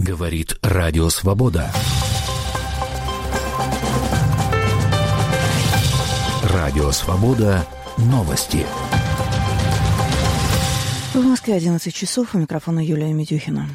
Говорит Радио Свобода. Радио Свобода. Новости. В Москве 11 часов. У микрофона Юлия Медюхина.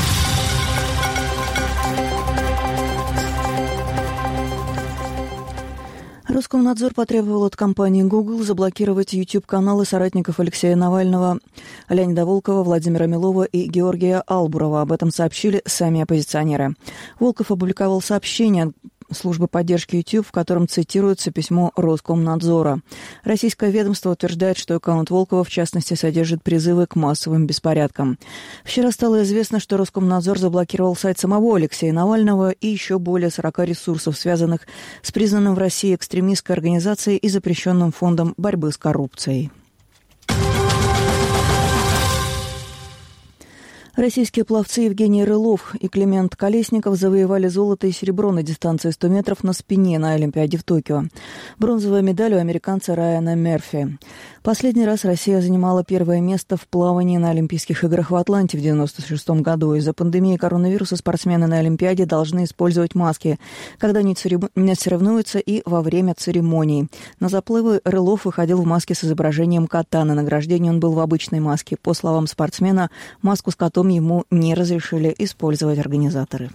Роскомнадзор потребовал от компании Google заблокировать YouTube-каналы соратников Алексея Навального, Леонида Волкова, Владимира Милова и Георгия Албурова. Об этом сообщили сами оппозиционеры. Волков опубликовал сообщение службы поддержки YouTube, в котором цитируется письмо Роскомнадзора. Российское ведомство утверждает, что аккаунт Волкова, в частности, содержит призывы к массовым беспорядкам. Вчера стало известно, что Роскомнадзор заблокировал сайт самого Алексея Навального и еще более 40 ресурсов, связанных с признанным в России экстремистской организацией и запрещенным фондом борьбы с коррупцией. Российские пловцы Евгений Рылов и Климент Колесников завоевали золото и серебро на дистанции 100 метров на спине на Олимпиаде в Токио. Бронзовая медаль у американца Райана Мерфи. Последний раз Россия занимала первое место в плавании на Олимпийских играх в Атланте в 1996 году. Из-за пандемии коронавируса спортсмены на Олимпиаде должны использовать маски, когда они соревнуются и во время церемоний. На заплывы Рылов выходил в маске с изображением кота. На награждении он был в обычной маске. По словам спортсмена, маску с котом ему не разрешили использовать организаторы.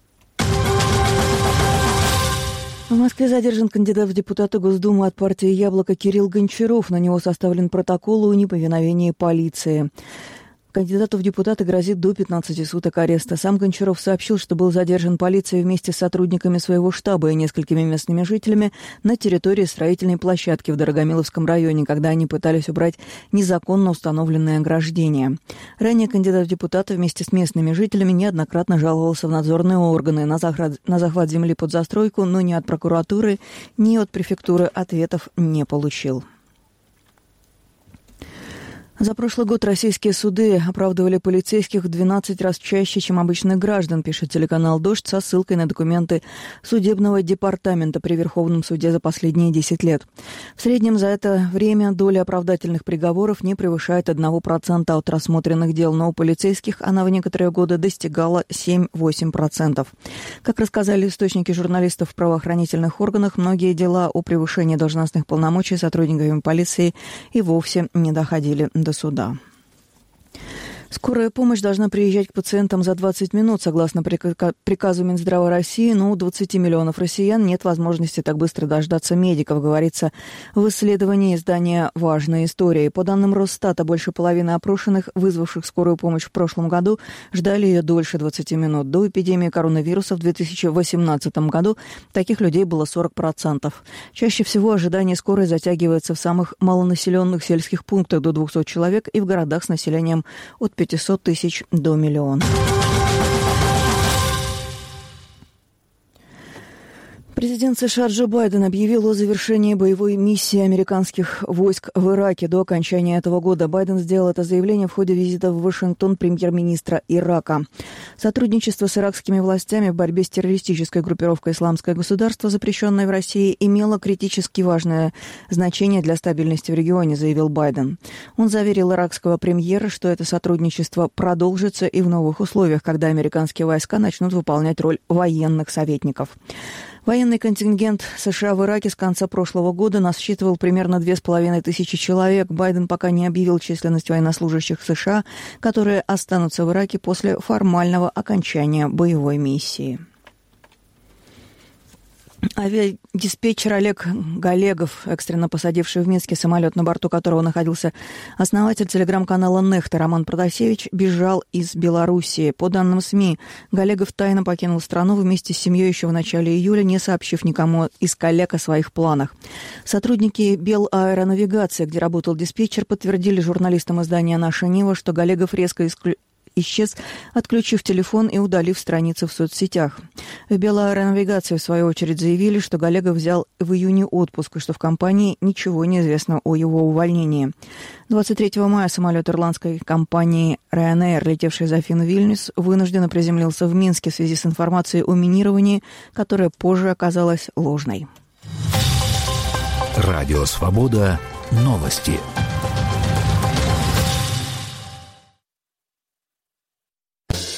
В Москве задержан кандидат в депутаты Госдумы от партии «Яблоко» Кирилл Гончаров. На него составлен протокол о неповиновении полиции. Кандидату в депутаты грозит до 15 суток ареста. Сам Гончаров сообщил, что был задержан полицией вместе с сотрудниками своего штаба и несколькими местными жителями на территории строительной площадки в Дорогомиловском районе, когда они пытались убрать незаконно установленное ограждение. Ранее кандидат в депутаты вместе с местными жителями неоднократно жаловался в надзорные органы на захват земли под застройку, но ни от прокуратуры, ни от префектуры ответов не получил. За прошлый год российские суды оправдывали полицейских в 12 раз чаще, чем обычных граждан, пишет телеканал «Дождь» со ссылкой на документы судебного департамента при Верховном суде за последние 10 лет. В среднем за это время доля оправдательных приговоров не превышает 1% от рассмотренных дел, но у полицейских она в некоторые годы достигала 7-8%. Как рассказали источники журналистов в правоохранительных органах, многие дела о превышении должностных полномочий сотрудниками полиции и вовсе не доходили до суда. Скорая помощь должна приезжать к пациентам за 20 минут, согласно приказу Минздрава России, но у 20 миллионов россиян нет возможности так быстро дождаться медиков, говорится в исследовании издания «Важные истории». По данным Росстата, больше половины опрошенных, вызвавших скорую помощь в прошлом году, ждали ее дольше 20 минут. До эпидемии коронавируса в 2018 году таких людей было 40%. Чаще всего ожидание скорой затягивается в самых малонаселенных сельских пунктах до 200 человек и в городах с населением от 500 тысяч до миллиона. Президент США Джо Байден объявил о завершении боевой миссии американских войск в Ираке до окончания этого года. Байден сделал это заявление в ходе визита в Вашингтон премьер-министра Ирака. Сотрудничество с иракскими властями в борьбе с террористической группировкой «Исламское государство», запрещенной в России, имело критически важное значение для стабильности в регионе, заявил Байден. Он заверил иракского премьера, что это сотрудничество продолжится и в новых условиях, когда американские войска начнут выполнять роль военных советников. Военный контингент США в Ираке с конца прошлого года насчитывал примерно 2500 человек. Байден пока не объявил численность военнослужащих США, которые останутся в Ираке после формального окончания боевой миссии. Авиадиспетчер Олег Галегов, экстренно посадивший в Минске самолет, на борту которого находился основатель телеграм-канала «Нехта» Роман Протасевич, бежал из Белоруссии. По данным СМИ, Галегов тайно покинул страну вместе с семьей еще в начале июля, не сообщив никому из коллег о своих планах. Сотрудники Белаэронавигации, где работал диспетчер, подтвердили журналистам издания «Наша Нива», что Галегов резко исчез, отключив телефон и удалив страницы в соцсетях. В Белаэронавигации, в свою очередь, заявили, что Галегов взял в июне отпуск, и что в компании ничего не известно о его увольнении. 23 мая самолет ирландской компании Ryanair, летевший из Афин в Вильнюс, вынужденно приземлился в Минске в связи с информацией о минировании, которая позже оказалась ложной. Радио «Свобода». Новости.